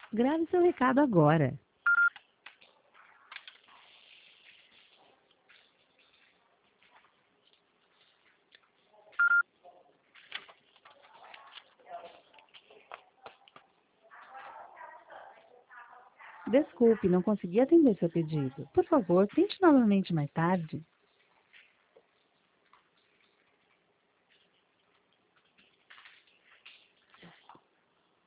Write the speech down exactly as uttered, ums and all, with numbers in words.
Grave seu recado agora. Desculpe, não consegui atender seu pedido. Por favor, tente novamente mais tarde.